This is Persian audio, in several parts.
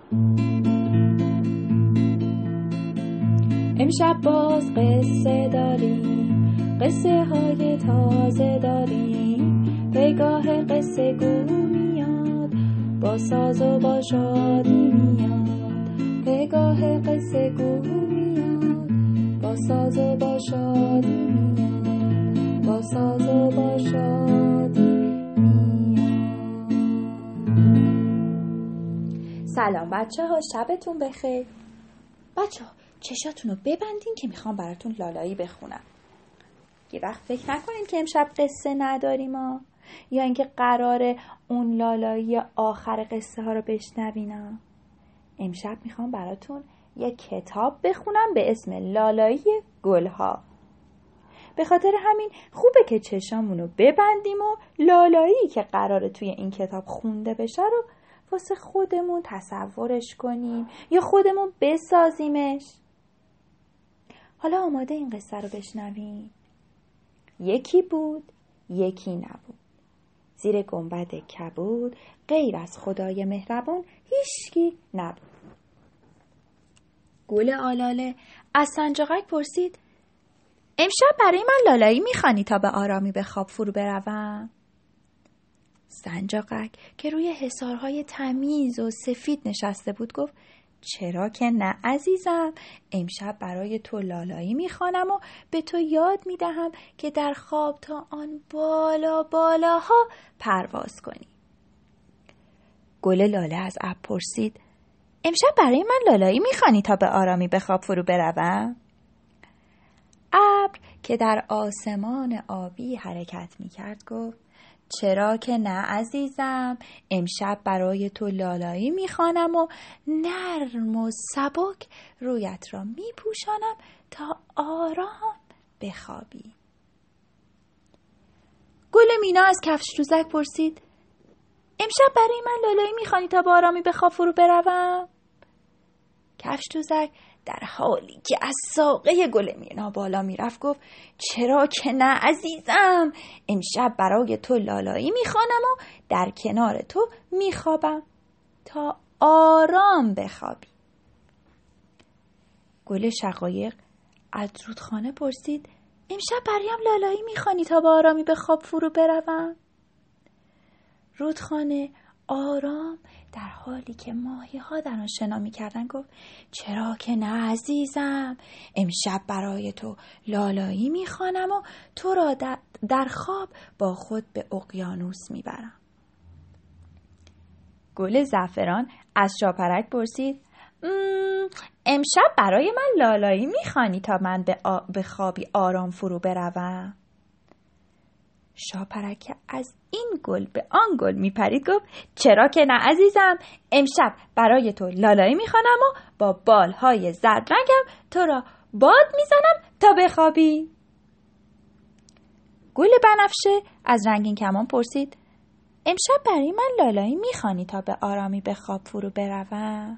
امشب باز قصه داریم، قصه های تازه داریم. پگاه قصه گو میاد، با ساز و با شادی میاد. پگاه قصه گو میاد، با ساز و با شادی میاد. با ساز و با شادی میاد. سلام بچه ها، شبتون بخیر. بچه ها چشاتون رو ببندین که میخوام براتون لالایی بخونم. یه وقت فکر نکنین که امشب قصه نداریم یا اینکه قراره اون لالایی آخر قصه ها رو بشنوین. امشب میخوام براتون یه کتاب بخونم به اسم لالایی گلها. به خاطر همین خوبه که چشامونو ببندیم و لالایی که قراره توی این کتاب خونده بشه رو واسه خودمون تصورش کنیم یا خودمون بسازیمش. حالا آماده این قصه رو بشنوین. یکی بود، یکی نبود. زیر گنبد کبود، غیر از خدای مهربان هیچکی نبود. گل آلاله از سنجاقک پرسید: امشب برای من لالایی میخوانی تا به آرامی به خواب فرو بروم؟ سنجاقک که روی حصارهای تمیز و سفید نشسته بود گفت: چرا که نه عزیزم، امشب برای تو لالایی میخوانم و به تو یاد میدهم که در خواب تا آن بالا بالاها پرواز کنی. گل لاله از ابر پرسید: امشب برای من لالایی میخوانی تا به آرامی به خواب فرو بروم؟ ابر که در آسمان آبی حرکت میکرد گفت: چرا که نه عزیزم، امشب برای تو لالایی میخوانم و نرم و سبک رویت را میپوشانم تا آرام بخوابی. گل مینا از کفش دوزک پرسید: امشب برای من لالایی میخوانی تا به آرامی به خواب فرو بروم؟ کفش دوزک در حالی که از ساقه گل مینا بالا میرفت گفت: چرا که نه عزیزم، امشب برای تو لالایی میخوانم و در کنار تو میخوابم تا آرام بخوابی. گل شقایق از رودخانه پرسید: امشب برایم لالایی میخوانی تا به آرامی به خواب فرو بروم؟ رودخانه آرام در حالی که ماهی‌ها در آن شنا می‌کردند گفت: چرا که نه عزیزم، امشب برای تو لالایی می‌خوانم و تو را در خواب با خود به اقیانوس می‌برم. گل زعفران از شاپرک پرسید: امشب برای من لالایی می‌خوانی تا من به خوابی آرام فرو بروم؟ شاپرک از این گل به آن گل میپرید گفت: چرا که نه عزیزم، امشب برای تو لالایی میخوانم و با بالهای زرد رنگم تو را باد میزنم تا بخوابی. گل بنفشه از رنگین کمان پرسید: امشب برای من لالایی میخوانی تا به آرامی به خواب فرو بروم؟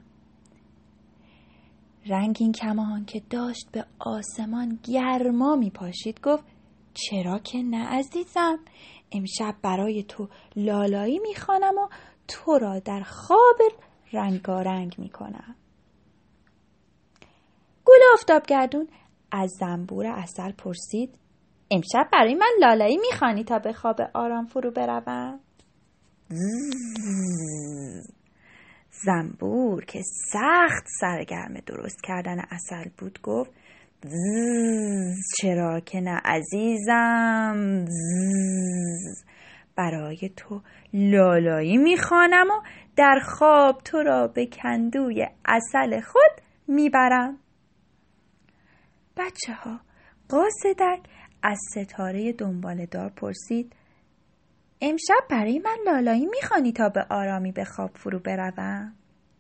رنگین کمان که داشت به آسمان گرما میپاشید گفت: چرا که نه عزیزم، امشب برای تو لالایی میخوانم و تو را در خواب رنگارنگ میکنم. گل آفتابگردون از زنبور عسل پرسید: امشب برای من لالایی میخوانی تا به خواب آرام فرو بروم؟ زنبور که سخت سرگرم درست کردن عسل بود گفت: چرا که نه عزیزم، برای تو لالایی میخوانم و در خواب تو را به کندوی عسل خود میبرم. بچه ها، قاصدک از ستاره دنباله‌دار پرسید: امشب برای من لالایی میخوانی تا به آرامی به خواب فرو بروم؟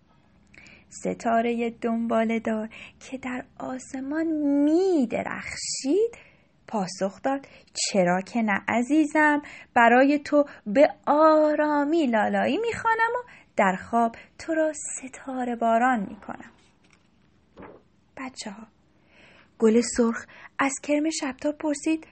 ستاره دنباله‌دار که در آسمان می درخشید پاسخ داد: چرا که نه عزیزم، برای تو به آرامی لالایی میخوانم و در خواب تو را ستاره باران میکنم. بچه ها، گل سرخ از کرم شبتاب پرسید: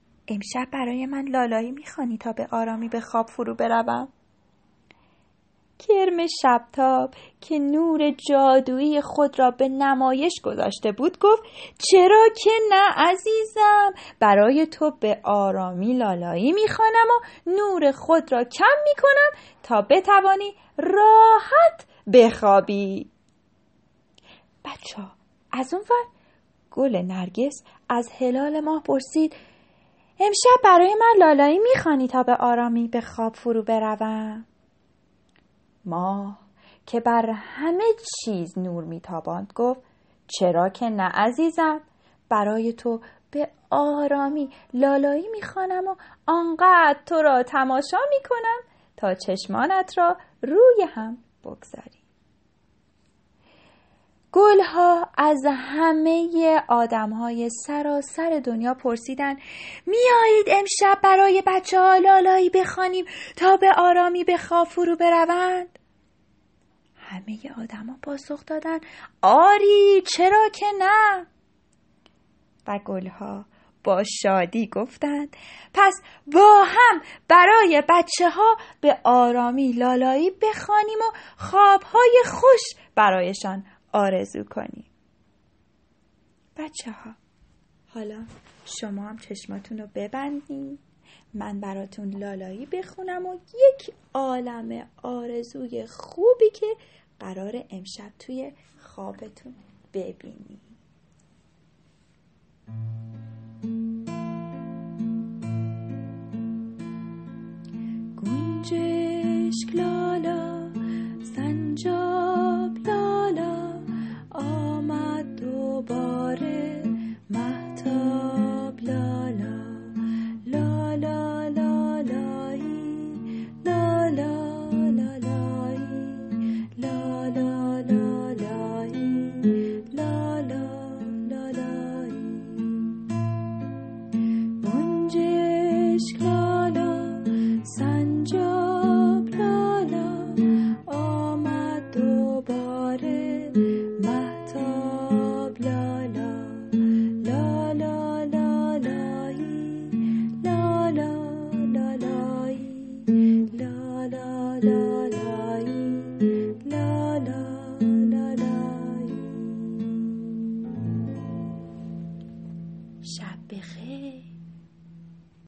امشب برای من لالایی میخوانی تا به آرامی به خواب فرو بروم؟ کرم شبتاب که نور جادویی خود را به نمایش گذاشته بود گفت چرا که نه عزیزم، برای تو به آرامی لالایی میخوانم و نور خود را کم میکنم تا بتوانی راحت بخوابی. بچه‌ها از اون ور گل نرگس از هلال ماه پرسید امشب برای من لالایی میخوانی تا به آرامی به خواب فرو بروم؟ ماه که بر همه چیز نور میتاباند گفت چرا که نه عزیزم، برای تو به آرامی لالایی میخوانم و آنقدر تو را تماشا میکنم تا چشمانت را روی هم بگذاری. گلها از همه آدمهای سراسر دنیا پرسیدن میایید امشب برای بچه‌ها لالایی بخوانیم تا به آرامی به خواب فرو بروند؟ همه آدم‌ها پاسخ دادن آری، چرا که نه. و گلها با شادی گفتند پس با هم برای بچه‌ها به آرامی لالایی بخوانیم و خواب‌های خوش برایشان آرزو کنیم. بچه‌ها حالا شما هم چشماتون رو ببندین، من براتون لالایی بخونم و یک عالم آرزوی خوبی که قرار امشب توی خوابتون ببینید. گنجشک لالا، سنجاب لالا، آمد دوباره مهتاب لالا، لالا لالایی، لالا لالایی، لالا لالایی، لالا لالایی. گنجشک